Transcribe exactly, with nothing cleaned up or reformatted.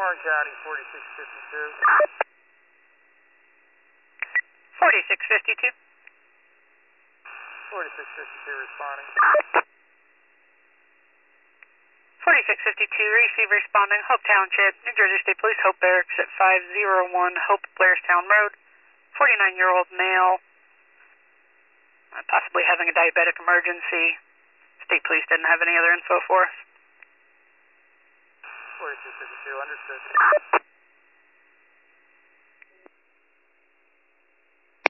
Warren County, forty-six fifty-two. forty-six fifty-two. forty-six fifty-two responding. forty-six fifty-two, receive responding, Hope Township, New Jersey State Police, Hope Barracks at five oh one Hope Blairstown Road. forty-nine-year-old male, uh, possibly having a diabetic emergency. State Police didn't have any other info for us. forty-six fifty-two, understood.